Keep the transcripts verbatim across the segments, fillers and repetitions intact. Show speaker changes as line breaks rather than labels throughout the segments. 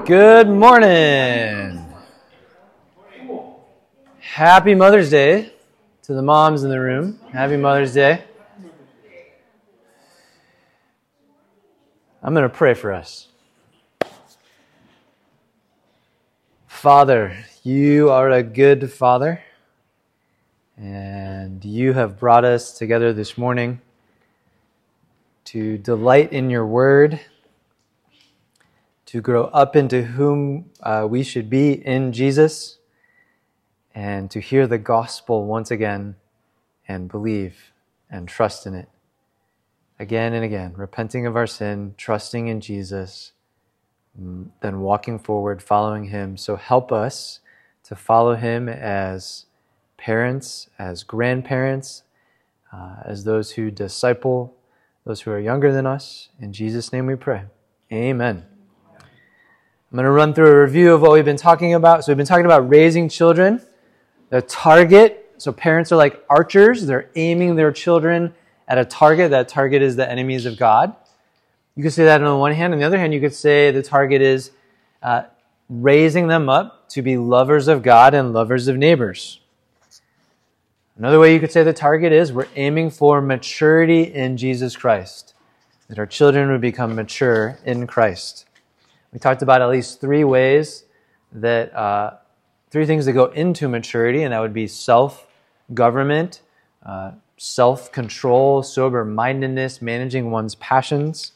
Good morning. Happy Mother's Day to the moms in the room. Happy Mother's Day. I'm going to pray for us. Father, you are a good Father, and you have brought us together this morning to delight in your word, to grow up into whom uh, we should be in Jesus, and to hear the gospel once again and believe and trust in it. Again and again, repenting of our sin, trusting in Jesus, then walking forward, following him. So help us to follow him as parents, as grandparents, uh, as those who disciple those who are younger than us. In Jesus' name we pray. Amen. I'm going to run through a review of what we've been talking about. So we've been talking about raising children. The target, so parents are like archers. They're aiming their children at a target. That target is the enemies of God. You could say that on the one hand. On the other hand, you could say the target is uh, raising them up to be lovers of God and lovers of neighbors. Another way you could say the target is we're aiming for maturity in Jesus Christ, that our children would become mature in Christ. We talked about at least three ways that, uh, three things that go into maturity, and that would be self-government, uh, self-control, sober-mindedness, managing one's passions,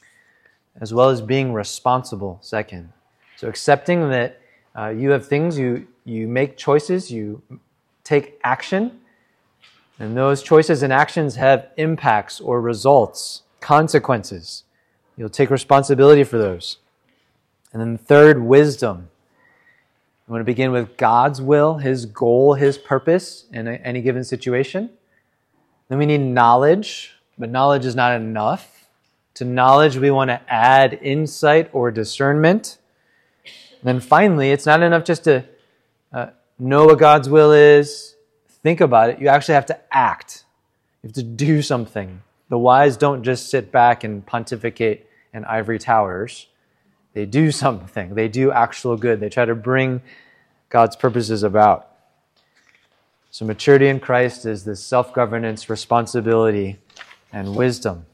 as well as being responsible, second. So accepting that uh, you have things, you, you make choices, you take action, and those choices and actions have impacts or results, consequences. You'll take responsibility for those. And then third, wisdom. I want to begin with God's will, his goal, his purpose in a, any given situation. Then we need knowledge, but knowledge is not enough. To knowledge, we want to add insight or discernment. And then finally, it's not enough just to uh, know what God's will is, think about it. You actually have to act. You have to do something. The wise don't just sit back and pontificate in ivory towers. They do something. They do actual good. They try to bring God's purposes about. So maturity in Christ is this self-governance, responsibility, and wisdom.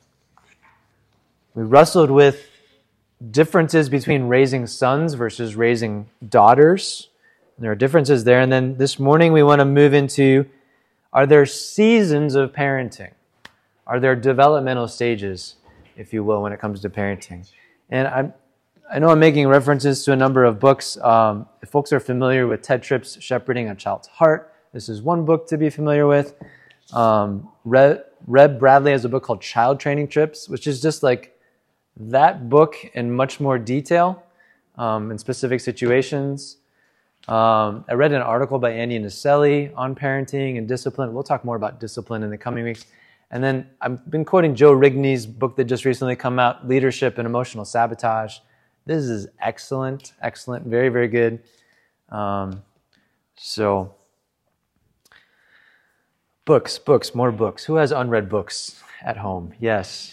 We wrestled with differences between raising sons versus raising daughters. There are differences there. And then this morning we want to move into, are there seasons of parenting? Are there developmental stages, if you will, when it comes to parenting? And I'm, I know I'm making references to a number of books. Um, if folks are familiar with Ted Tripp's Shepherding a Child's Heart, this is one book to be familiar with. Um, Reb, Reb Bradley has a book called Child Training Trips, which is just like that book in much more detail um, in specific situations. Um, I read an article by Andy Naselli on parenting and discipline. We'll talk more about discipline in the coming weeks. And then I've been quoting Joe Rigney's book that just recently come out, Leadership and Emotional Sabotage. This is excellent, excellent, very, very good. Um, so, books, books, more books. Who has unread books at home? Yes.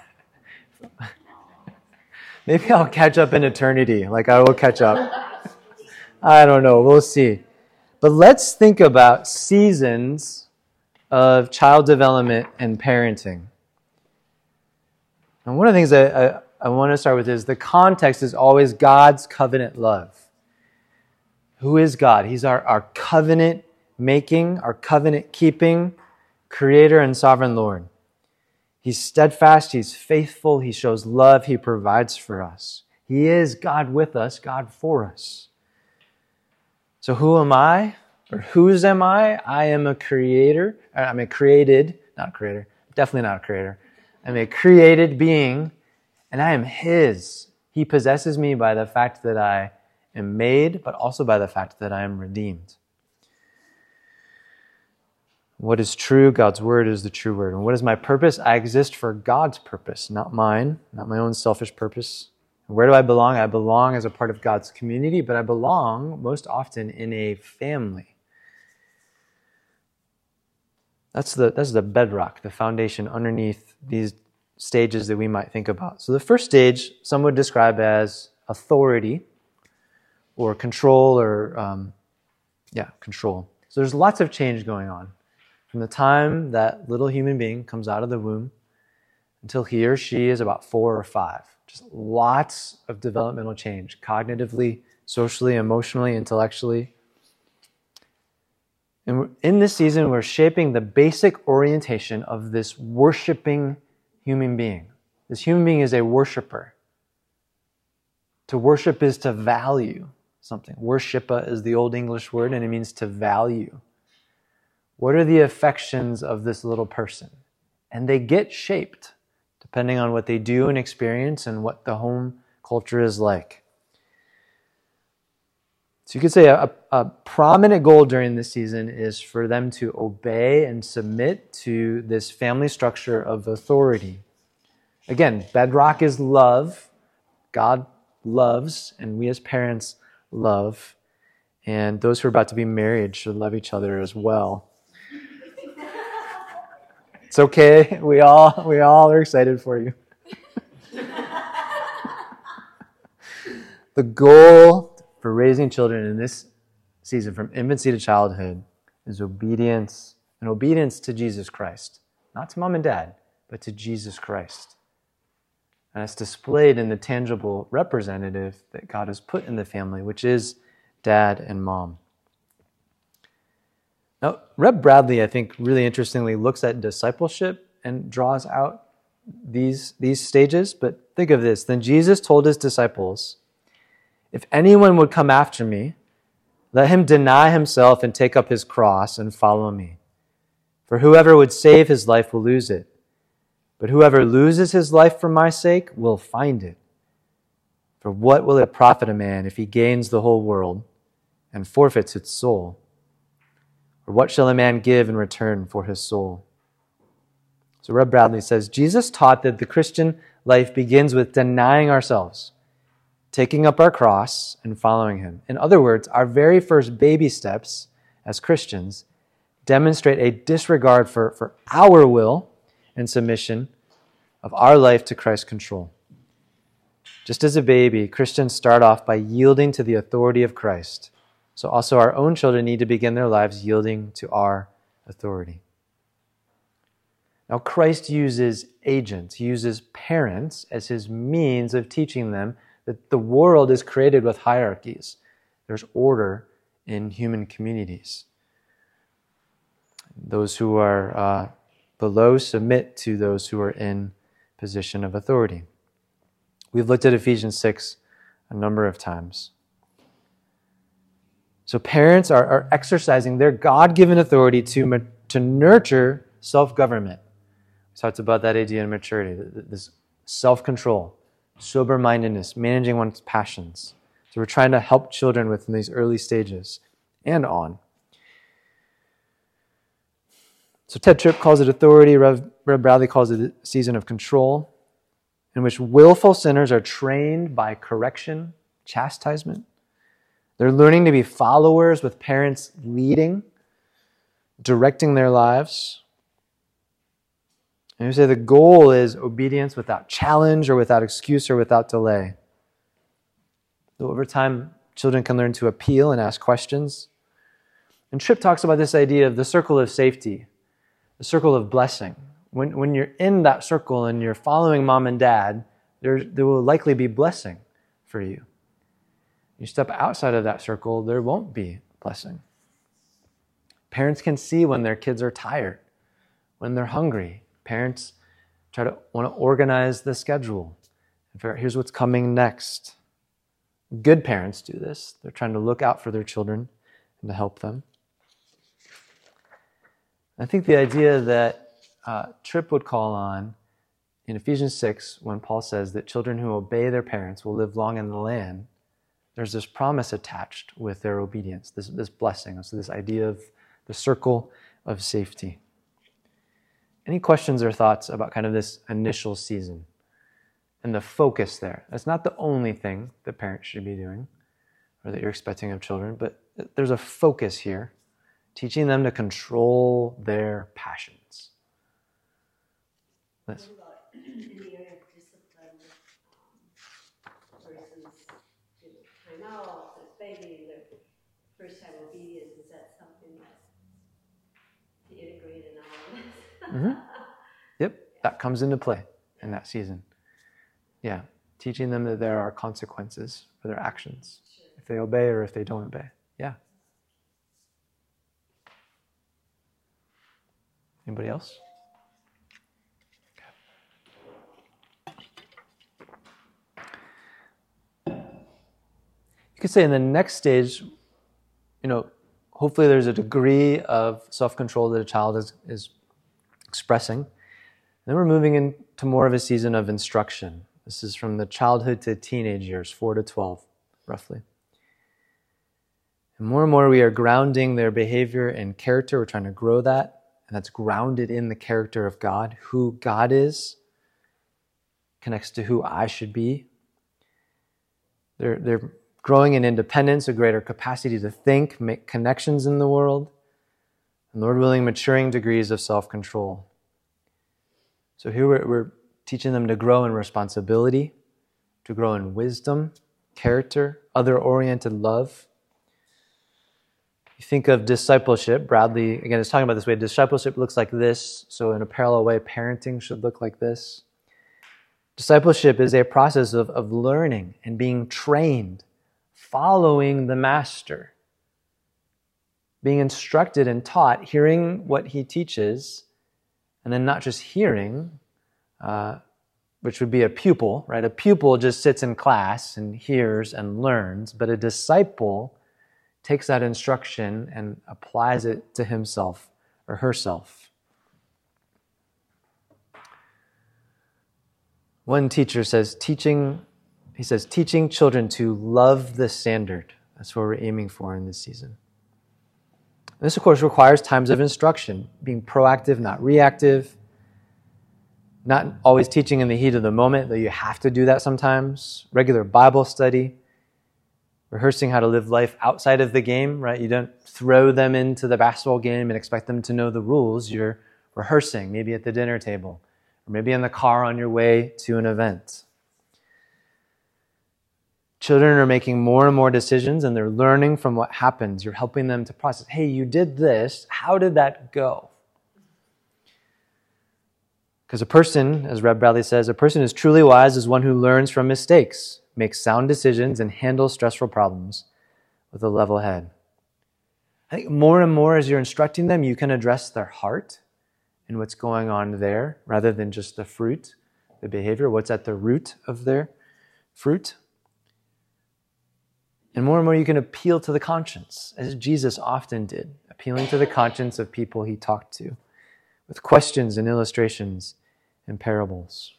Maybe I'll catch up in eternity, like I will catch up. I don't know. We'll see. But let's think about seasons of child development and parenting. And one of the things I, I, I want to start with is the context is always God's covenant love. Who is God? He's our, our covenant making, our covenant keeping creator and sovereign Lord. He's steadfast. He's faithful. He shows love. He provides for us. He is God with us, God for us. So who am I? Or whose am I? I am a creator. I'm a created, not a creator, definitely not a creator. I'm a created being, and I am his. He possesses me by the fact that I am made, but also by the fact that I am redeemed. What is true? God's word is the true word. And what is my purpose? I exist for God's purpose, not mine, not my own selfish purpose. Where do I belong? I belong as a part of God's community, but I belong most often in a family. That's the, that's the bedrock, the foundation underneath these stages that we might think about. So the first stage, some would describe as authority for control or, um, yeah, control. So there's lots of change going on from the time that little human being comes out of the womb until he or she is about four or five. Just lots of developmental change, cognitively, socially, emotionally, intellectually. And in this season, we're shaping the basic orientation of this worshiping human being. This human being is a worshiper. To worship is to value something. Worshipa is the Old English word, and it means to value. What are the affections of this little person? And they get shaped depending on what they do and experience and what the home culture is like. So you could say a, a prominent goal during this season is for them to obey and submit to this family structure of authority. Again, bedrock is love. God loves, and we as parents love. And those who are about to be married should love each other as well. It's okay. We all we all are excited for you. The goal for raising children in this season, from infancy to childhood, is obedience, and obedience to Jesus Christ. Not to mom and dad, but to Jesus Christ. And it's displayed in the tangible representative that God has put in the family, which is dad and mom. Now, Reb Bradley, I think, really interestingly looks at discipleship and draws out these, these stages. But think of this. Then Jesus told his disciples, "If anyone would come after me, let him deny himself and take up his cross and follow me. For whoever would save his life will lose it. But whoever loses his life for my sake will find it. For what will it profit a man if he gains the whole world and forfeits its soul? Or what shall a man give in return for his soul?" So Reb Bradley says, Jesus taught that the Christian life begins with denying ourselves, taking up our cross, and following him. In other words, our very first baby steps as Christians demonstrate a disregard for, for our will and submission of our life to Christ's control. Just as a baby, Christians start off by yielding to the authority of Christ. So also our own children need to begin their lives yielding to our authority. Now, Christ uses agents, he uses parents as his means of teaching them that the world is created with hierarchies. There's order in human communities. Those who are uh, below submit to those who are in position of authority. We've looked at Ephesians six a number of times. So parents are, are exercising their God-given authority to, to nurture self-government. We talked about that idea in maturity, this self-control, sober-mindedness, managing one's passions. So we're trying to help children within these early stages and on. So Ted Tripp calls it authority, Rev, Rev Bradley calls it a season of control, in which willful sinners are trained by correction, chastisement. They're learning to be followers with parents leading, directing their lives. And you say the goal is obedience without challenge or without excuse or without delay. So over time, children can learn to appeal and ask questions. And Tripp talks about this idea of the circle of safety, the circle of blessing. When, when you're in that circle and you're following mom and dad, there, there will likely be blessing for you. You step outside of that circle, there won't be blessing. Parents can see when their kids are tired, when they're hungry. Parents try to want to organize the schedule. Here's what's coming next. Good parents do this. They're trying to look out for their children and to help them. I think the idea that uh, Tripp would call on in Ephesians six, when Paul says that children who obey their parents will live long in the land, there's this promise attached with their obedience, this, this blessing. So this idea of the circle of safety. Any questions or thoughts about kind of this initial season and the focus there? That's not the only thing that parents should be doing or that you're expecting of children, but there's a focus here, teaching them to control their passions. Liz?
What about in the area of discipline um, versus do timeouts, there's begging, there's first time obedience. Is that something that to integrate in all of this?
Mm-hmm. Yep, that comes into play in that season. Yeah, teaching them that there are consequences for their actions, sure, if they obey or if they don't obey. Yeah. Anybody else? You could say in the next stage, you know, hopefully there's a degree of self-control that a child is, is expressing. And then we're moving into more of a season of instruction. This is from the childhood to teenage years, four to twelve, roughly. And more and more we are grounding their behavior and character. We're trying to grow that. And that's grounded in the character of God. Who God is connects to who I should be. They're, they're growing in independence, a greater capacity to think, make connections in the world, and Lord willing, maturing degrees of self-control. So here we're, we're teaching them to grow in responsibility, to grow in wisdom, character, other-oriented love. You think of discipleship, Bradley, again, is talking about this way. Discipleship looks like this, so in a parallel way, parenting should look like this. Discipleship is a process of, of learning and being trained, following the master, being instructed and taught, hearing what he teaches, and then not just hearing, uh, which would be a pupil, right? A pupil just sits in class and hears and learns, but a disciple takes that instruction and applies it to himself or herself. One teacher says, teaching, he says, teaching children to love the standard. That's what we're aiming for in this season. And this, of course, requires times of instruction, being proactive, not reactive, not always teaching in the heat of the moment, though you have to do that sometimes. Regular Bible study, rehearsing how to live life outside of the game, right? You don't throw them into the basketball game and expect them to know the rules. You're rehearsing, maybe at the dinner table, or maybe in the car on your way to an event. Children are making more and more decisions, and they're learning from what happens. You're helping them to process, hey, you did this. How did that go? Because a person, as Rev Bradley says, a person is truly wise as one who learns from mistakes, makes sound decisions, and handles stressful problems with a level head. I think more and more as you're instructing them, you can address their heart and what's going on there, rather than just the fruit, the behavior, what's at the root of their fruit. And more and more you can appeal to the conscience, as Jesus often did, appealing to the conscience of people he talked to, with questions and illustrations and parables.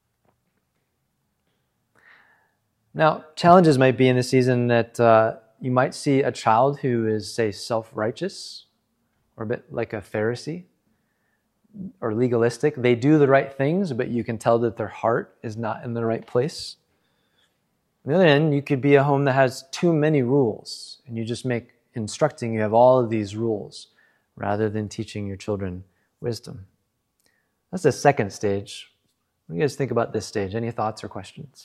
Now, challenges might be in the season that uh, you might see a child who is, say, self-righteous, or a bit like a Pharisee, or legalistic. They do the right things, but you can tell that their heart is not in the right place. On the other end, you could be a home that has too many rules, and you just make instructing, you have all of these rules, rather than teaching your children wisdom. That's the second stage. What do you guys think about this stage? Any thoughts or questions?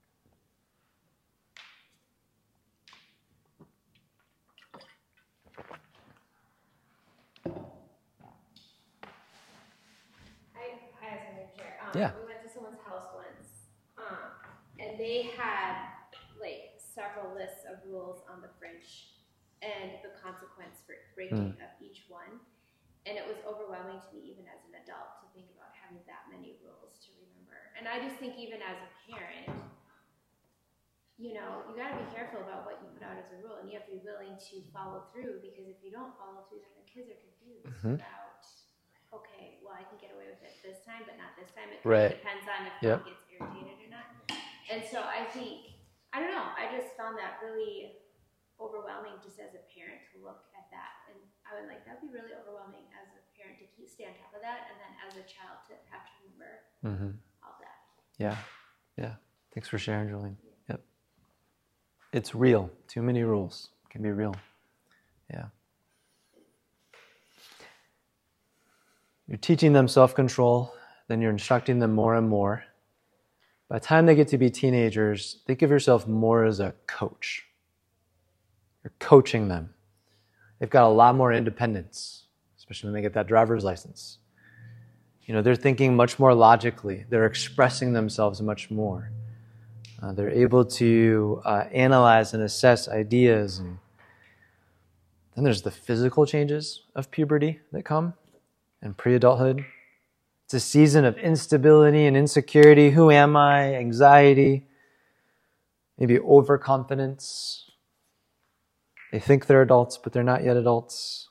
Um, yeah. We went to someone's house once, um, and they had like several lists of rules on the fridge and the consequence for breaking mm. of each one. And it was overwhelming to me, even as an adult, to think about having that many rules to remember. And I just think even as a parent, you know, you got to be careful about what you put out as a rule, and you have to be willing to follow through, because if you don't follow through, then the kids are confused mm-hmm. about, okay, well, I can get away with it this time, but not this time. It
right.
depends on if
yep.
he gets irritated or not. And so I think, I don't know, I just found that really overwhelming just as a parent to look at that. And I would like, that would be really overwhelming as a parent to keep stay on top of that, and then as a child to have to remember mm-hmm. all that.
Yeah, yeah. Thanks for sharing, Julian. Yep. It's real. Too many rules can be real. Yeah. You're teaching them self-control, then you're instructing them more and more. By the time they get to be teenagers, think of yourself more as a coach. You're coaching them. They've got a lot more independence, especially when they get that driver's license. You know, they're thinking much more logically. They're expressing themselves much more. Uh, they're able to uh, analyze and assess ideas. And then there's the physical changes of puberty that come and pre-adulthood. It's a season of instability and insecurity. Who am I? Anxiety. Maybe overconfidence. They think they're adults, but they're not yet adults.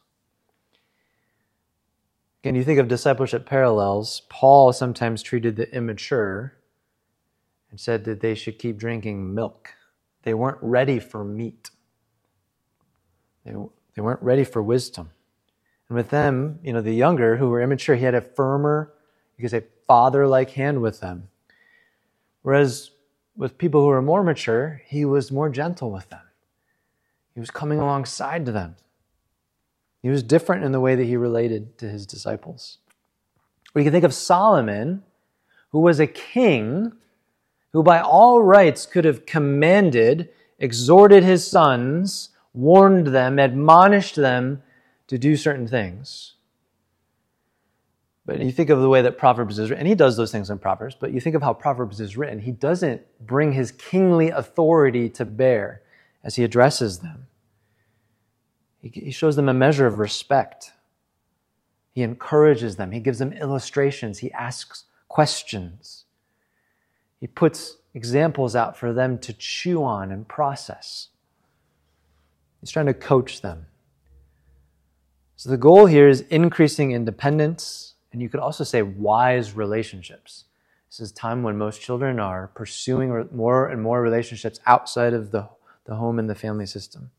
Again, you think of discipleship parallels. Paul sometimes treated the immature and said that they should keep drinking milk. They weren't ready for meat. They, they weren't ready for wisdom. And with them, you know, the younger who were immature, he had a firmer, you could say, father-like hand with them. Whereas with people who were more mature, he was more gentle with them. He was coming alongside to them. He was different in the way that he related to his disciples. Or you can think of Solomon, who was a king who by all rights could have commanded, exhorted his sons, warned them, admonished them to do certain things. But you think of the way that Proverbs is written, and he does those things in Proverbs, but you think of how Proverbs is written, he doesn't bring his kingly authority to bear as he addresses them. He shows them a measure of respect. He encourages them. He gives them illustrations. He asks questions. He puts examples out for them to chew on and process. He's trying to coach them. So the goal here is increasing independence, and you could also say wise relationships. This is a time when most children are pursuing more and more relationships outside of the, the home and the family system.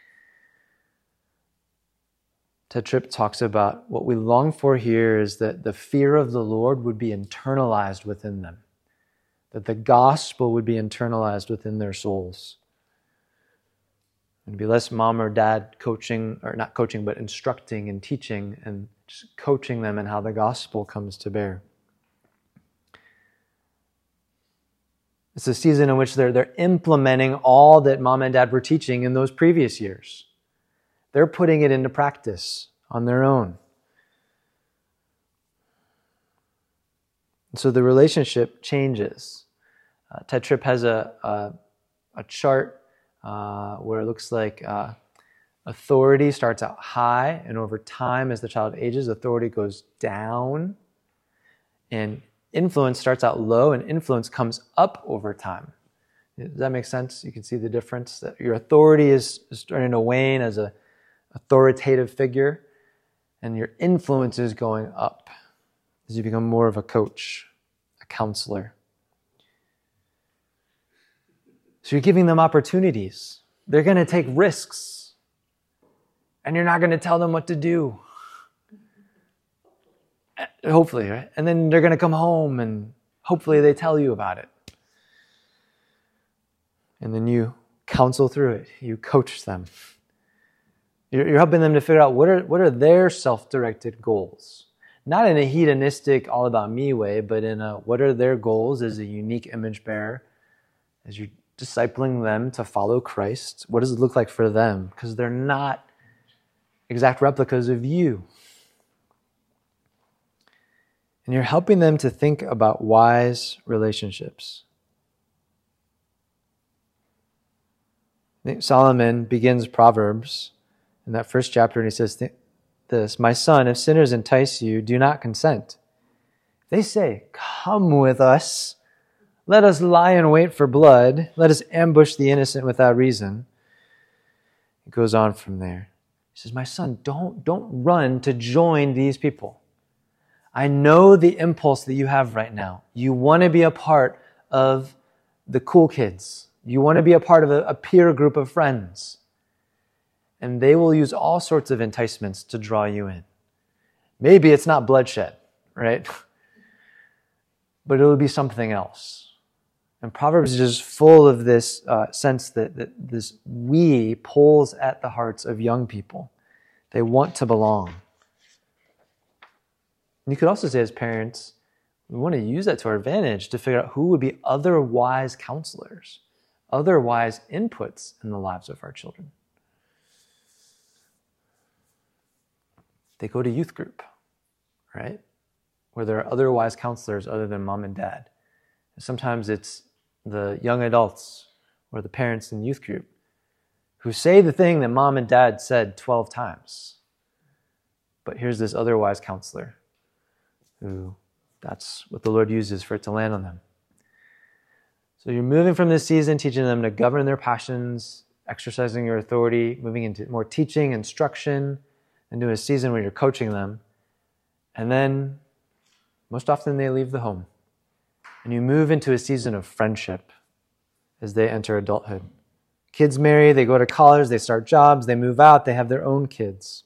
Ted Tripp talks about what we long for here is that the fear of the Lord would be internalized within them, that the gospel would be internalized within their souls. It'd be less mom or dad coaching, or not coaching, but instructing and teaching and just coaching them in how the gospel comes to bear. It's a season in which they're, they're implementing all that mom and dad were teaching in those previous years. They're putting it into practice on their own. And so the relationship changes. Uh, Ted Tripp has a, a, a chart uh, where it looks like uh, authority starts out high, and over time, as the child ages, authority goes down. And influence starts out low, and influence comes up over time. Does that make sense? You can see the difference, that your authority is starting to wane as a authoritative figure, and your influence is going up as you become more of a coach, a counselor. So you're giving them opportunities. They're going to take risks, and you're not going to tell them what to do. Hopefully, right? And then they're going to come home, and hopefully they tell you about it. And then you counsel through it. You coach them. You're helping them to figure out what are what are their self-directed goals. Not in a hedonistic, all about me way, but in a what are their goals as a unique image bearer, as you're discipling them to follow Christ. What does it look like for them? Because they're not exact replicas of you. And you're helping them to think about wise relationships. I think Solomon begins Proverbs in that first chapter, and he says this, "My son, if sinners entice you, do not consent. If they say, 'Come with us, let us lie in wait for blood, let us ambush the innocent without reason.'" It goes on from there. He says, "My son, don't, don't run to join these people. I know the impulse that you have right now. You want to be a part of the cool kids. You want to be a part of a, a peer group of friends. And they will use all sorts of enticements to draw you in. Maybe it's not bloodshed, right? But it'll be something else." And Proverbs is just full of this uh, sense that, that this we pulls at the hearts of young people. They want to belong. And you could also say as parents, We want to use that to our advantage to figure out who would be other wise counselors, other wise inputs in the lives of our children. They go to youth group, right? Where there are other wise counselors other than mom and dad. Sometimes it's the young adults or the parents in youth group who say the thing that mom and dad said twelve times. But here's this other wise counselor who that's what the Lord uses for it to land on them. So you're moving from this season, teaching them to govern their passions, exercising your authority, moving into more teaching, instruction, into a season where you're coaching them. And then, most often they leave the home. And you move into a season of friendship as they enter adulthood. Kids marry, they go to college, they start jobs, they move out, they have their own kids.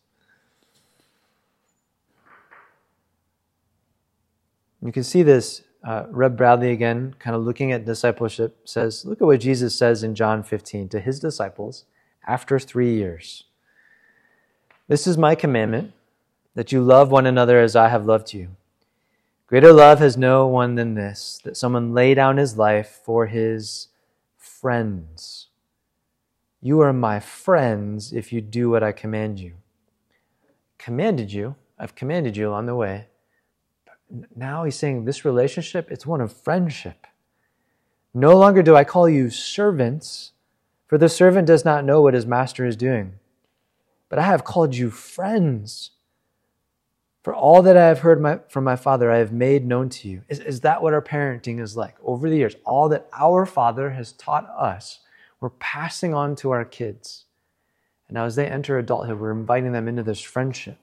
You can see this, uh, Reb Bradley again, kind of looking at discipleship, says, look at what Jesus says in John fifteen to his disciples after three years. This is my commandment, that you love one another as I have loved you. Greater love has no one than this, that someone lay down his life for his friends. You are my friends if you do what I command you. Commanded you, I've commanded you along the way. Now he's saying this relationship, it's one of friendship. No longer do I call you servants, for the servant does not know what his master is doing. But I have called you friends. For all that I have heard my, from my Father, I have made known to you. Is, is that what our parenting is like? Over the years, all that our Father has taught us, we're passing on to our kids. And now as they enter adulthood, we're inviting them into this friendship.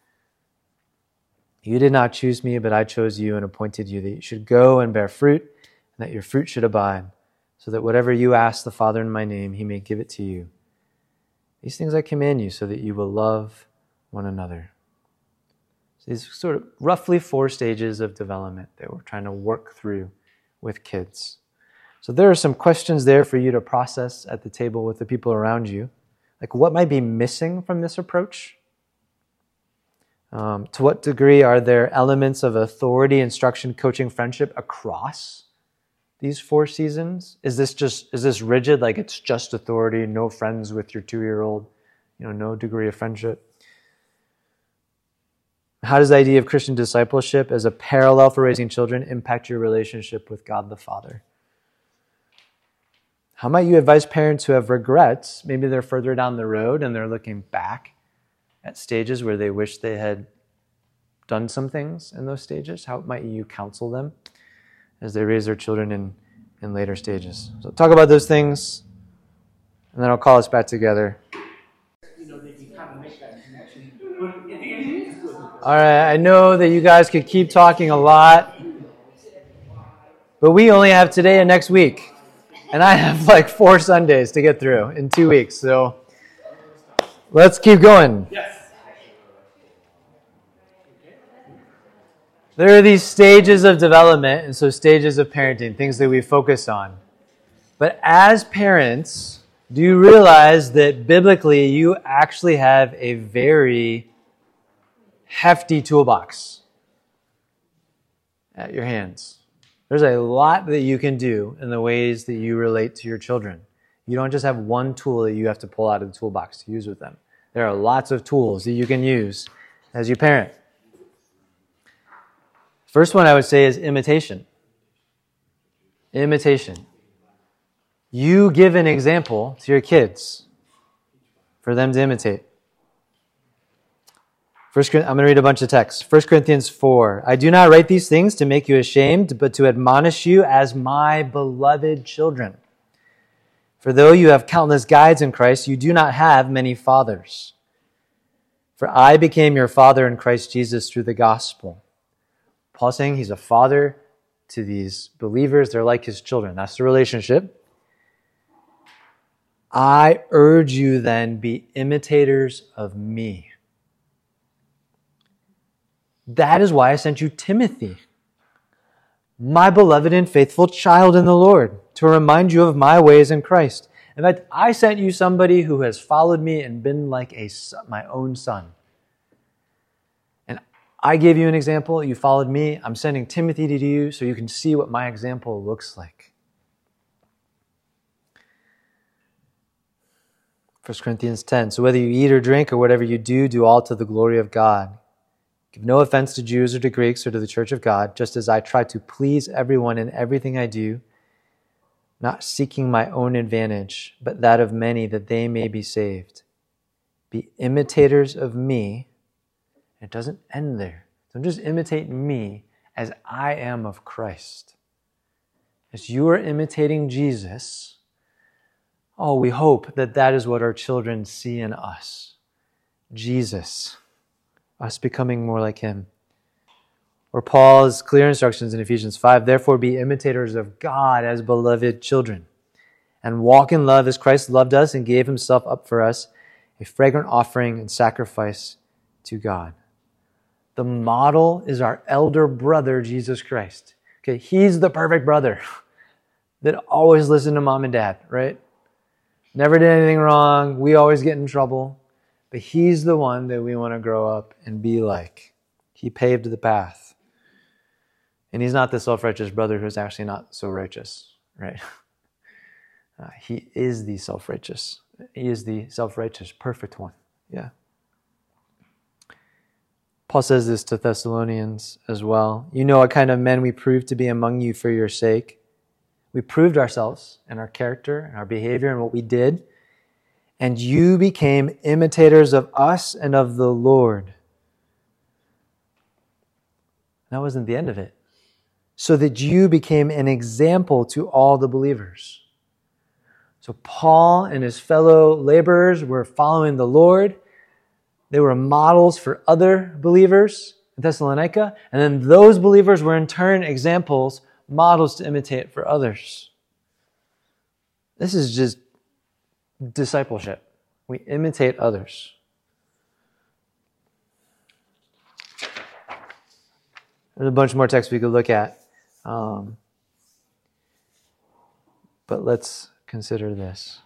You did not choose me, but I chose you and appointed you that you should go and bear fruit, and that your fruit should abide, so that whatever you ask the Father in my name, he may give it to you. These things I command you so that you will love one another. So these sort of roughly four stages of development that we're trying to work through with kids. So there are some questions there for you to process at the table with the people around you. Like, what might be missing from this approach? Um, to what degree are there elements of authority, instruction, coaching, friendship across these four seasons? Is this just, is this rigid, like it's just authority, no friends with your two-year-old, you know, no degree of friendship? How does the idea of Christian discipleship as a parallel for raising children impact your relationship with God the Father? How might you advise parents who have regrets? Maybe they're further down the road and they're looking back at stages where they wish they had done some things in those stages. How might you counsel them as they raise their children in, in later stages? So talk about those things, and then I'll call us back together. All right, I know that you guys could keep talking a lot, but we only have today and next week. And I have like four Sundays to get through in two weeks, so let's keep going. Yes. There are these stages of development, and so stages of parenting, things that we focus on. But as parents, do you realize that biblically you actually have a very hefty toolbox at your hands? There's a lot that you can do in the ways that you relate to your children. You don't just have one tool that you have to pull out of the toolbox to use with them. There are lots of tools that you can use as you parent. First one I would say is imitation. Imitation. You give an example to your kids for them to imitate. First, I'm going to read a bunch of texts. First Corinthians four. I do not write these things to make you ashamed, but to admonish you as my beloved children. For though you have countless guides in Christ, you do not have many fathers. For I became your father in Christ Jesus through the gospel. Paul's saying he's a father to these believers. They're like his children. That's the relationship. I urge you then, be imitators of me. That is why I sent you Timothy, my beloved and faithful child in the Lord, to remind you of my ways in Christ. In fact, I sent you somebody who has followed me and been like a my own son. And I gave you an example. You followed me. I'm sending Timothy to you so you can see what my example looks like. First Corinthians ten. So whether you eat or drink or whatever you do, do all to the glory of God. Give no offense to Jews or to Greeks or to the church of God, just as I try to please everyone in everything I do, not seeking my own advantage, but that of many, that they may be saved. Be imitators of me. It doesn't end there. Don't just imitate me as I am of Christ. As you are imitating Jesus, oh, we hope that that is what our children see in us. Jesus, us becoming more like him. Or Paul's clear instructions in Ephesians five, therefore be imitators of God as beloved children, and walk in love as Christ loved us and gave himself up for us, a fragrant offering and sacrifice to God. The model is our elder brother, Jesus Christ. Okay, he's the perfect brother that always listened to mom and dad, right? Never did anything wrong. We always get in trouble. But he's the one that we want to grow up and be like. He paved the path. And he's not the self-righteous brother who's actually not so righteous, right? Uh, he is the self-righteous. He is the self-righteous, perfect one. Yeah. Paul says this to Thessalonians as well. You know what kind of men we proved to be among you for your sake. We proved ourselves and our character and our behavior and what we did. And you became imitators of us and of the Lord. That wasn't the end of it. So that you became an example to all the believers. So Paul and his fellow laborers were following the Lord. They were models for other believers in Thessalonica. And then those believers were in turn examples, models to imitate for others. This is just discipleship. We imitate others. There's a bunch more texts we could look at. Um, but let's consider this.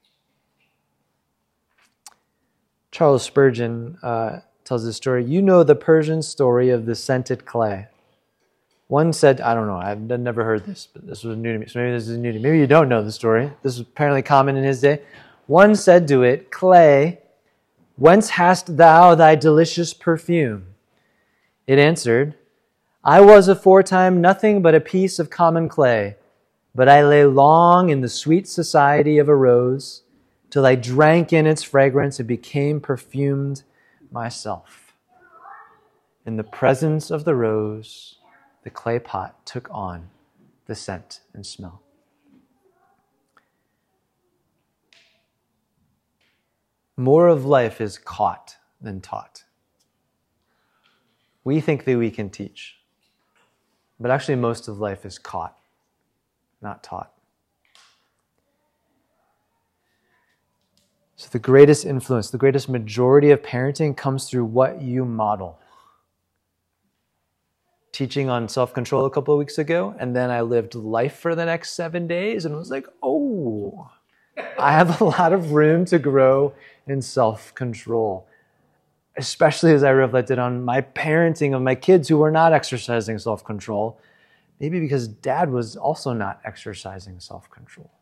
Charles Spurgeon uh, tells this story. You know the Persian story of the scented clay. One said, I don't know, I've never heard this, but this was new to me. So maybe this is new to me. Maybe you don't know the story. This was apparently common in his day. One said to it, clay, whence hast thou thy delicious perfume? It answered, I was aforetime nothing but a piece of common clay, but I lay long in the sweet society of a rose, till I drank in its fragrance and became perfumed myself. In the presence of the rose, the clay pot took on the scent and smell. More of life is caught than taught. We think that we can teach, but actually most of life is caught, not taught. So the greatest influence, the greatest majority of parenting comes through what you model. Teaching on self-control a couple of weeks ago, and then I lived life for the next seven days and was like, oh, I have a lot of room to grow in self-control. Especially as I reflected on my parenting of my kids who were not exercising self-control, maybe because dad was also not exercising self-control.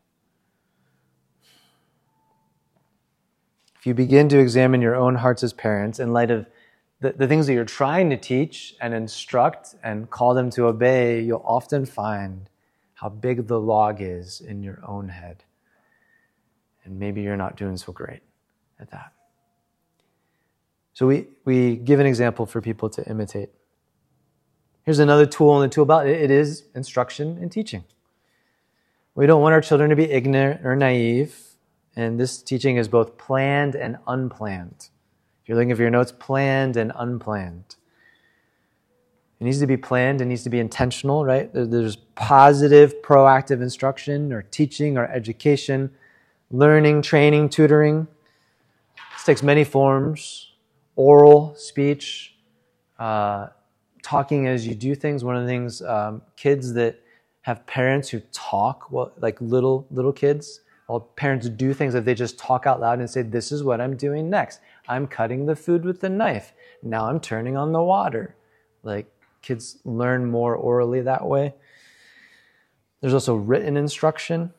If you begin to examine your own hearts as parents in light of the, the things that you're trying to teach and instruct and call them to obey, you'll often find how big the log is in your own head. And maybe you're not doing so great at that. So we, we give an example for people to imitate. Here's another tool in the tool belt. It is instruction and teaching. We don't want our children to be ignorant or naive. And this teaching is both planned and unplanned. If you're looking for your notes, planned and unplanned. It needs to be planned. It needs to be intentional, right? There's positive, proactive instruction or teaching or education, learning, training, tutoring. This takes many forms. Oral, speech, uh, talking as you do things. One of the things, um, kids that have parents who talk, well, like little little kids, well, parents do things that they just talk out loud and say, this is what I'm doing next. I'm cutting the food with the knife. Now I'm turning on the water. Like, kids learn more orally that way. There's also written instruction.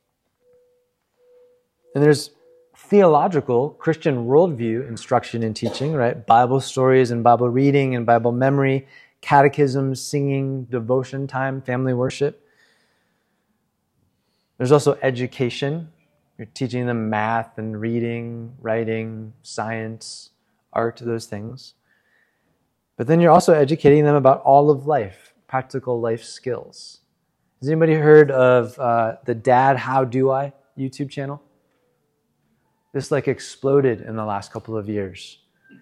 And there's theological, Christian worldview instruction and teaching, right? Bible stories and Bible reading and Bible memory, catechism, singing, devotion time, family worship. There's also education. You're teaching them math and reading, writing, science, art, those things. But then you're also educating them about all of life, practical life skills. Has anybody heard of uh, the Dad How Do I YouTube channel? This like exploded in the last couple of years.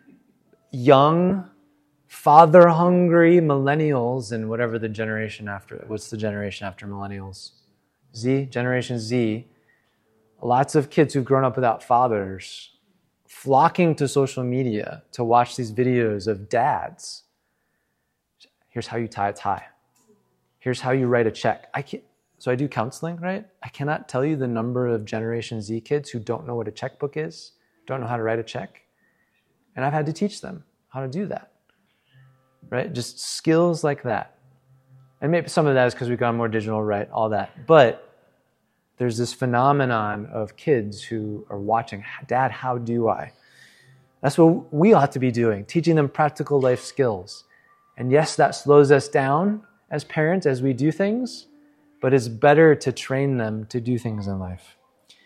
Young, father-hungry millennials and whatever the generation after, what's the generation after millennials? Z, Generation Z. Lots of kids who've grown up without fathers flocking to social media to watch these videos of dads. Here's how you tie a tie. Here's how you write a check. I can't, so I do counseling, right? I cannot tell you the number of Generation Z kids who don't know what a checkbook is, don't know how to write a check. And I've had to teach them how to do that, right? Just skills like that. And maybe some of that is because we've gone more digital, right? All that. But there's this phenomenon of kids who are watching, Dad, how do I? That's what we ought to be doing, teaching them practical life skills. And yes, that slows us down as parents as we do things, but it's better to train them to do things in life.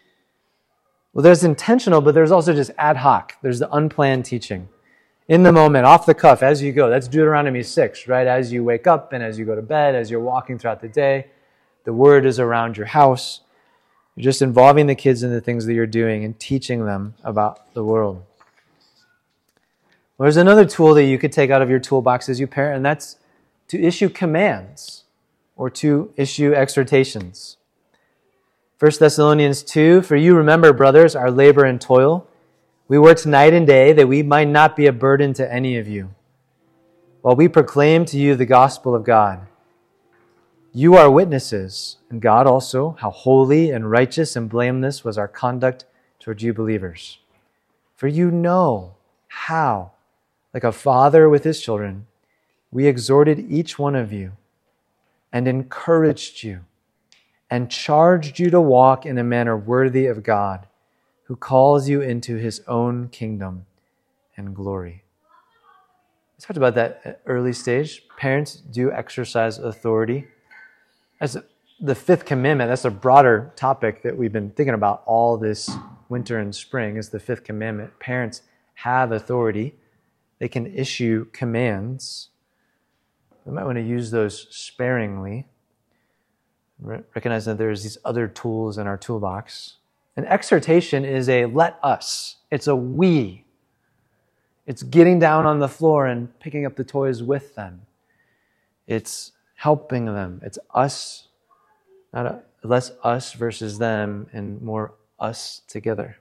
Well, there's intentional, but there's also just ad hoc. There's the unplanned teaching. In the moment, off the cuff, as you go. That's Deuteronomy six, right? As you wake up and as you go to bed, as you're walking throughout the day, the word is around your house. You're just involving the kids in the things that you're doing and teaching them about the world. Well, there's another tool that you could take out of your toolbox as you parent, and that's to issue commands or to issue exhortations. First Thessalonians two, for you remember, brothers, our labor and toil. We worked night and day that we might not be a burden to any of you, while we proclaim to you the gospel of God. You are witnesses, and God also, how holy and righteous and blameless was our conduct toward you believers. For you know how, like a father with his children, we exhorted each one of you and encouraged you and charged you to walk in a manner worthy of God, who calls you into his own kingdom and glory. We talked about that at early stage. Parents do exercise authority. That's the fifth commandment. That's a broader topic that we've been thinking about all this winter and spring, is the fifth commandment. Parents have authority. They can issue commands. We might want to use those sparingly. Recognize that there's these other tools in our toolbox. An exhortation is a let us. It's a we. It's getting down on the floor and picking up the toys with them. It's helping them. It's us, not a, less us versus them and more us together.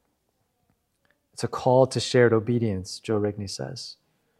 It's a call to shared obedience, Joe Rigney says.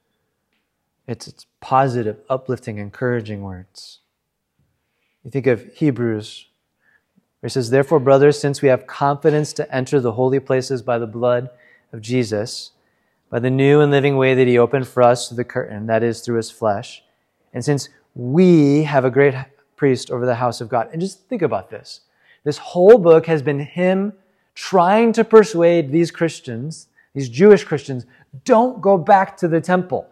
It's, it's positive, uplifting, encouraging words. You think of Hebrews, where it says, therefore, brothers, since we have confidence to enter the holy places by the blood of Jesus, by the new and living way that he opened for us through the curtain, that is, through his flesh, and since we have a great priest over the house of God. And just think about this. This whole book has been him trying to persuade these Christians, these Jewish Christians, don't go back to the temple.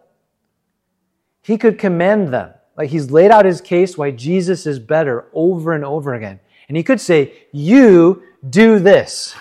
He could commend them. Like, he's laid out his case why Jesus is better over and over again. And he could say, you do this.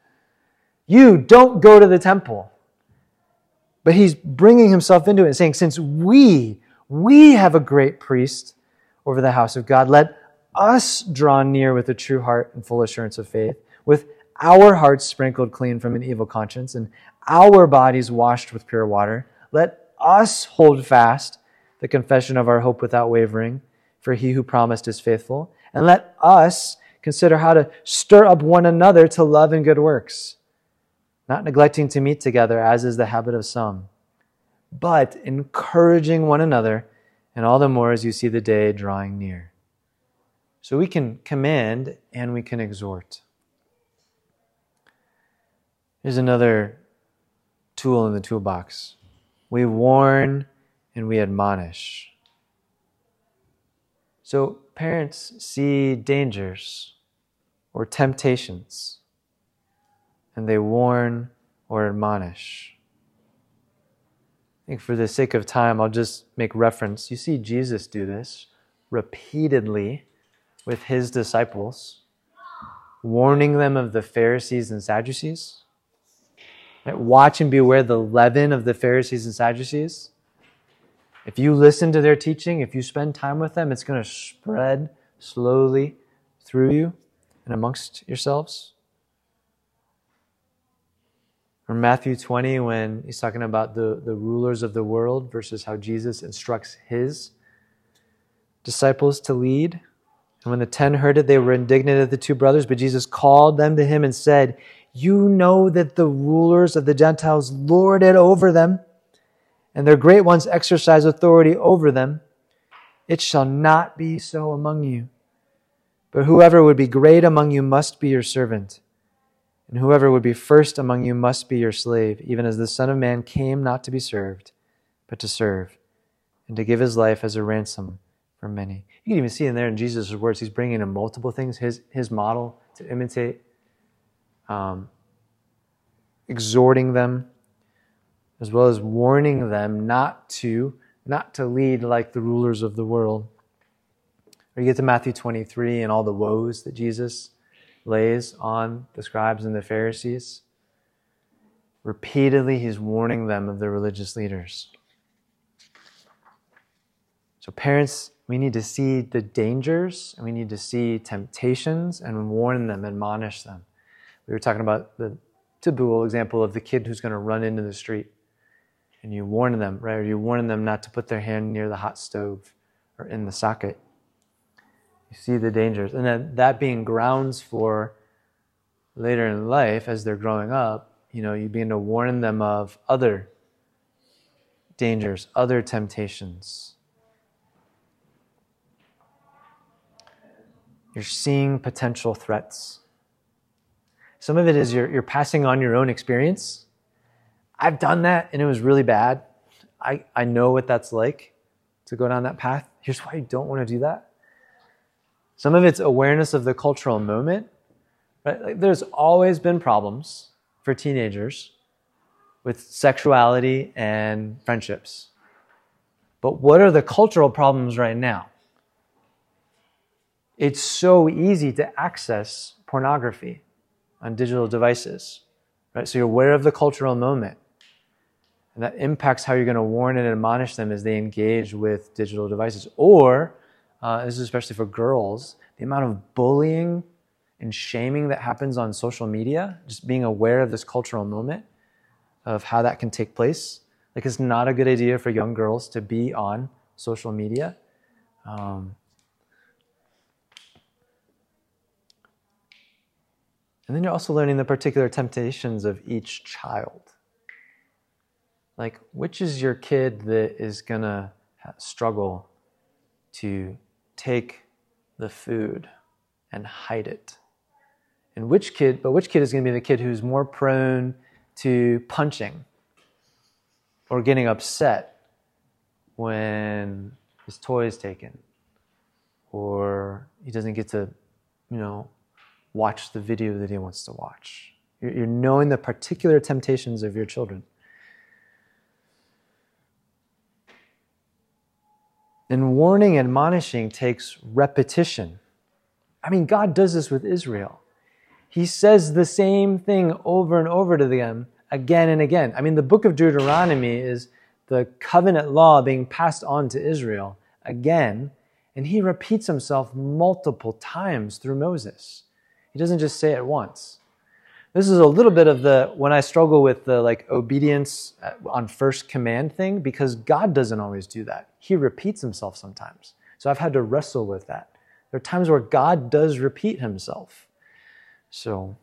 You don't go to the temple. But he's bringing himself into it and saying, since we, we have a great priest over the house of God, let us draw near with a true heart and full assurance of faith, with our hearts sprinkled clean from an evil conscience and our bodies washed with pure water. Let us hold fast the confession of our hope without wavering, for he who promised is faithful. And let us consider how to stir up one another to love and good works, not neglecting to meet together, as is the habit of some, but encouraging one another, and all the more as you see the day drawing near. So we can command and we can exhort. Here's another tool in the toolbox. We warn and we admonish. So parents see dangers or temptations, and they warn or admonish. I think for the sake of time, I'll just make reference. You see Jesus do this repeatedly with his disciples, warning them of the Pharisees and Sadducees. Right? Watch and beware the leaven of the Pharisees and Sadducees. If you listen to their teaching, if you spend time with them, it's going to spread slowly through you and amongst yourselves. Or Matthew twenty, when he's talking about the, the rulers of the world versus how Jesus instructs his disciples to lead. And when the ten heard it, they were indignant at the two brothers, but Jesus called them to him and said, "You know that the rulers of the Gentiles lord it over them, and their great ones exercise authority over them. It shall not be so among you. But whoever would be great among you must be your servant, and whoever would be first among you must be your slave, even as the Son of Man came not to be served, but to serve, and to give his life as a ransom for many." You can even see in there in Jesus' words, he's bringing in multiple things, his, his model to imitate, um, exhorting them, as well as warning them not to, not to lead like the rulers of the world. Or you get to Matthew twenty-three and all the woes that Jesus lays on the scribes and the Pharisees. Repeatedly, he's warning them of the religious leaders. So parents, we need to see the dangers, and we need to see temptations and warn them, admonish them. We were talking about the typical example of the kid who's going to run into the street. And you warn them, right? Or you warn them not to put their hand near the hot stove or in the socket. You see the dangers. And then that being grounds for later in life, as they're growing up, you know, you begin to warn them of other dangers, other temptations. You're seeing potential threats. Some of it is you're, you're passing on your own experience. I've done that and it was really bad. I, I know what that's like to go down that path. Here's why you don't want to do that. Some of it's awareness of the cultural moment. Right? Like, there's always been problems for teenagers with sexuality and friendships. But what are the cultural problems right now? It's so easy to access pornography on digital devices. Right? So you're aware of the cultural moment. And that impacts how you're going to warn and admonish them as they engage with digital devices. Or, uh, this is especially for girls, the amount of bullying and shaming that happens on social media, just being aware of this cultural moment, of how that can take place. Like, it's not a good idea for young girls to be on social media. Um, and then you're also learning the particular temptations of each child. Like, which is your kid that is going to struggle to take the food and hide it? And which kid, but which kid is going to be the kid who's more prone to punching or getting upset when his toy is taken, or he doesn't get to, you know, watch the video that he wants to watch? You're, you're knowing the particular temptations of your children. And warning and admonishing takes repetition. I mean, God does this with Israel. He says the same thing over and over to them again and again. I mean, the book of Deuteronomy is the covenant law being passed on to Israel again, and he repeats himself multiple times through Moses. He doesn't just say it once. This is a little bit of the, when I struggle with the like obedience on first command thing, because God doesn't always do that. He repeats himself sometimes. So I've had to wrestle with that. There are times where God does repeat himself. So,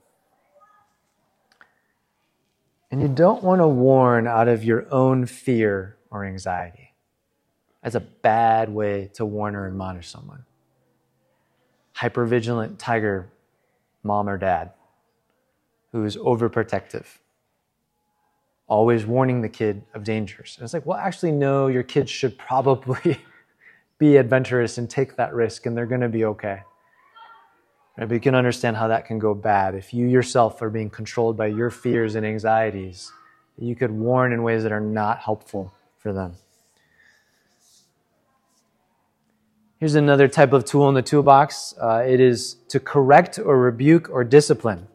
and you don't want to warn out of your own fear or anxiety. That's a bad way to warn or admonish someone. Hypervigilant tiger mom or dad who's overprotective. always warning the kid of dangers. And it's like, well, actually, no, your kids should probably be adventurous and take that risk, and they're going to be okay. Right? But you can understand how that can go bad. If you yourself are being controlled by your fears and anxieties, you could warn in ways that are not helpful for them. Here's another type of tool in the toolbox. Uh, it is to correct or rebuke or discipline.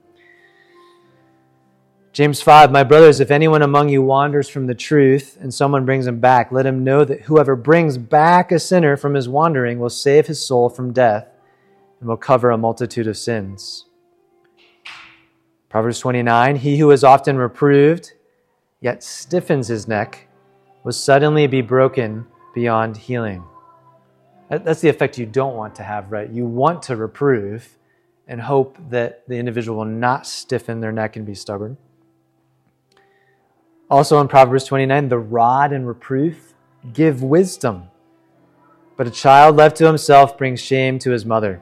James five, my brothers, if anyone among you wanders from the truth and someone brings him back, let him know that whoever brings back a sinner from his wandering will save his soul from death and will cover a multitude of sins. Proverbs twenty-nine, he who is often reproved, yet stiffens his neck, will suddenly be broken beyond healing. That's the effect you don't want to have, right? You want to reprove and hope that the individual will not stiffen their neck and be stubborn. Also in Proverbs twenty-nine, the rod and reproof give wisdom, but a child left to himself brings shame to his mother.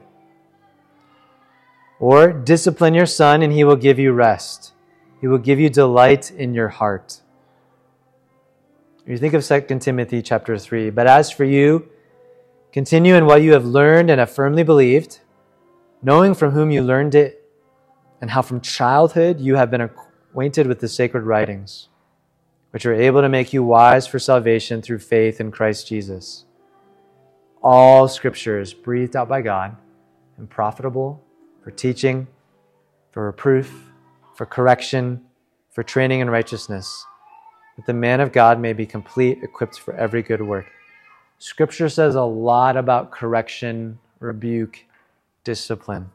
Or discipline your son and he will give you rest. He will give you delight in your heart. You think of Second Timothy chapter three, but as for you, continue in what you have learned and have firmly believed, knowing from whom you learned it, and how from childhood you have been acquainted with the sacred writings, which are able to make you wise for salvation through faith in Christ Jesus. All Scripture is breathed out by God and profitable for teaching, for reproof, for correction, for training in righteousness, that the man of God may be complete, equipped for every good work. Scripture says a lot about correction, rebuke, discipline.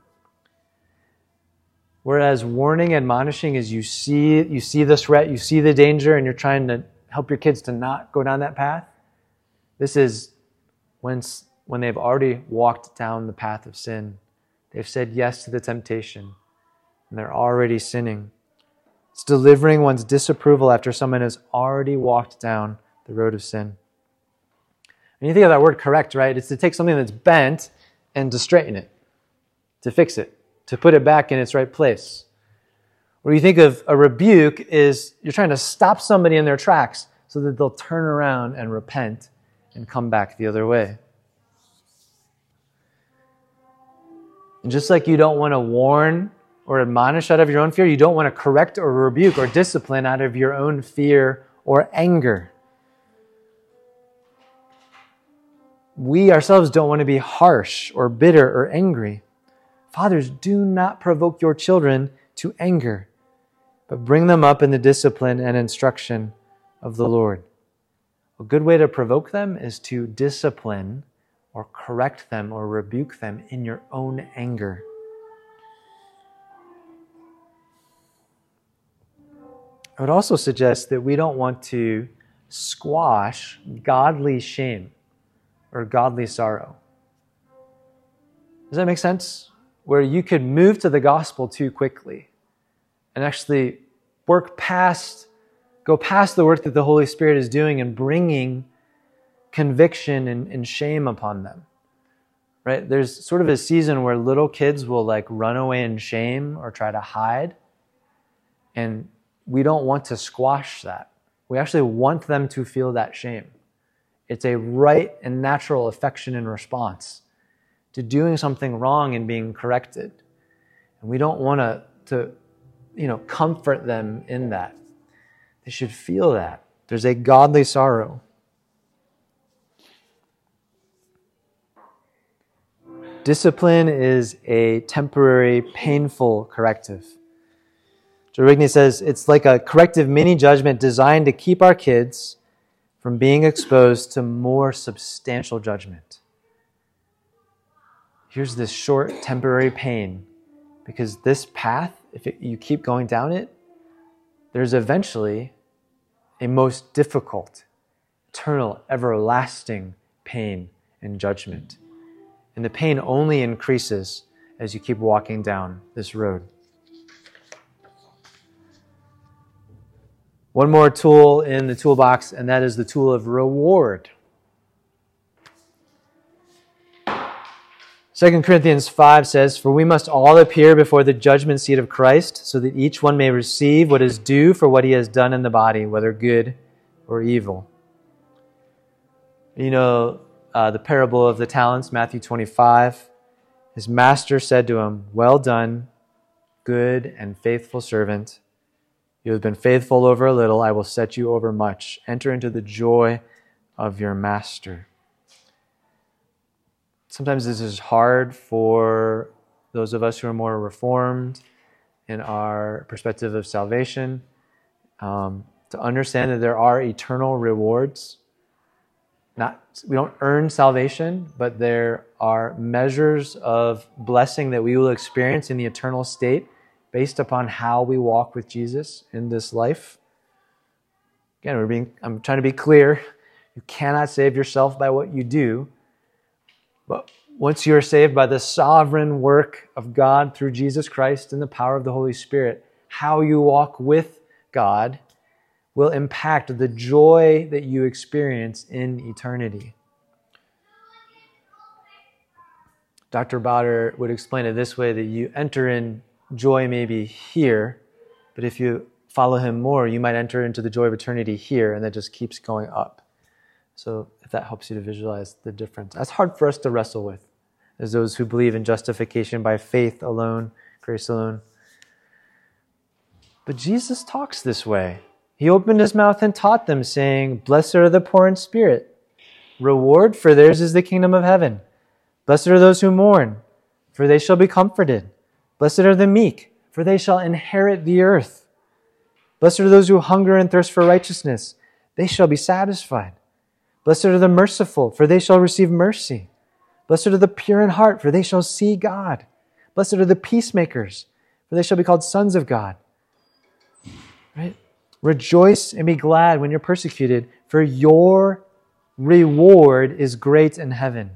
Whereas warning, admonishing is you see, you see the threat, you see the danger, and you're trying to help your kids to not go down that path. This is when, when they've already walked down the path of sin. They've said yes to the temptation, and they're already sinning. It's delivering one's disapproval after someone has already walked down the road of sin. And you think of that word correct, right? It's to take something that's bent and to straighten it, to fix it, to put it back in its right place. When you think of a rebuke is you're trying to stop somebody in their tracks so that they'll turn around and repent and come back the other way. And just like you don't want to warn or admonish out of your own fear, you don't want to correct or rebuke or discipline out of your own fear or anger. We ourselves don't want to be harsh or bitter or angry. Fathers, do not provoke your children to anger, but bring them up in the discipline and instruction of the Lord. A good way to provoke them is to discipline or correct them or rebuke them in your own anger. I would also suggest that we don't want to squash godly shame or godly sorrow. Does that make sense? Where you could move to the gospel too quickly and actually work past, go past the work that the Holy Spirit is doing and bringing conviction and, and shame upon them, right? There's sort of a season where little kids will like run away in shame or try to hide. And we don't want to squash that. We actually want them to feel that shame. It's a right and natural affection and response to doing something wrong and being corrected. And we don't want to, to, you know, comfort them in that. They should feel that. There's a godly sorrow. Discipline is a temporary, painful corrective. Joe Rigney says, it's like a corrective mini-judgment designed to keep our kids from being exposed to more substantial judgment. Here's this short, temporary pain, because this path, if it, you keep going down it, there's eventually a most difficult, eternal, everlasting pain and judgment. And the pain only increases as you keep walking down this road. One more tool in the toolbox, and that is the tool of reward. Second Corinthians five says, "For we must all appear before the judgment seat of Christ, so that each one may receive what is due for what he has done in the body, whether good or evil." You know uh, the parable of the talents, Matthew twenty-five. His master said to him, "Well done, good and faithful servant. You have been faithful over a little, I will set you over much. Enter into the joy of your master." Sometimes this is hard for those of us who are more reformed in our perspective of salvation, um, to understand that there are eternal rewards. Not, we don't earn salvation, but there are measures of blessing that we will experience in the eternal state based upon how we walk with Jesus in this life. Again, we're being, I'm trying to be clear. You cannot save yourself by what you do. But once you are saved by the sovereign work of God through Jesus Christ and the power of the Holy Spirit, how you walk with God will impact the joy that you experience in eternity. Doctor Bauder would explain it this way, that you enter in joy maybe here, but if you follow him more, you might enter into the joy of eternity here, and that just keeps going up. So if that helps you to visualize the difference. That's hard for us to wrestle with, as those who believe in justification by faith alone, grace alone. But Jesus talks this way. He opened his mouth and taught them, saying, "Blessed are the poor in spirit. Reward, for theirs is the kingdom of heaven. Blessed are those who mourn, for they shall be comforted. Blessed are the meek, for they shall inherit the earth. Blessed are those who hunger and thirst for righteousness. They shall be satisfied. Blessed are the merciful, for they shall receive mercy. Blessed are the pure in heart, for they shall see God. Blessed are the peacemakers, for they shall be called sons of God." Right? Rejoice and be glad when you're persecuted, for your reward is great in heaven.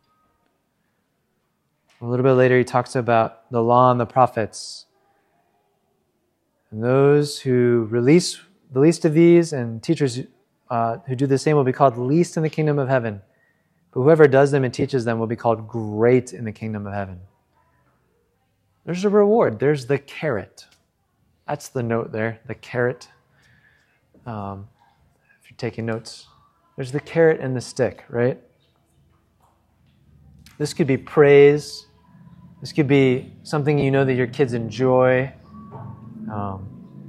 A little bit later, he talks about the law and the prophets. And those who release the least of these, and teachers uh, who do the same, will be called least in the kingdom of heaven. But whoever does them and teaches them will be called great in the kingdom of heaven. There's a reward. There's the carrot. That's the note there, the carrot. Um, if you're taking notes, there's the carrot and the stick, right? This could be praise. This could be something you know that your kids enjoy. Um,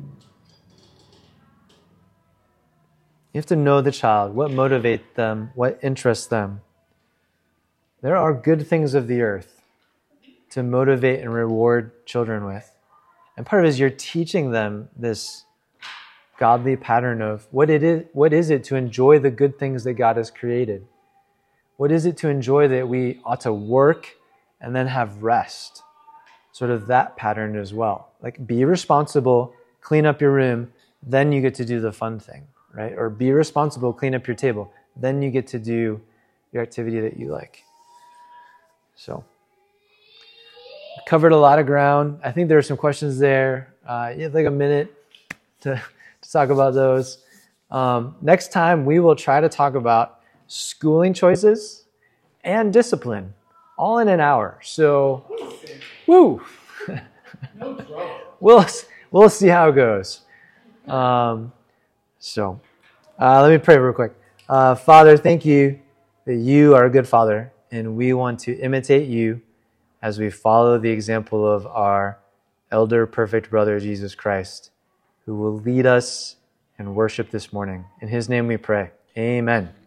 you have to know the child, what motivates them, what interests them. There are good things of the earth to motivate and reward children with. And part of it is you're teaching them this godly pattern of what it is, what is it to enjoy the good things that God has created? What is it to enjoy that we ought to work and then have rest? Sort of that pattern as well. Like, be responsible, clean up your room, then you get to do the fun thing, right? Or be responsible, clean up your table, then you get to do your activity that you like. So, covered a lot of ground. I think there are some questions there. Uh, you have like a minute to, to talk about those. Um, next time, we will try to talk about schooling choices and discipline, all in an hour. So, woo!
No trouble.
we'll we'll see how it goes. Um, so, uh, let me pray real quick. Uh, Father, thank you that you are a good Father, and we want to imitate you as we follow the example of our elder perfect brother, Jesus Christ, who will lead us in worship this morning. In his name we pray. Amen.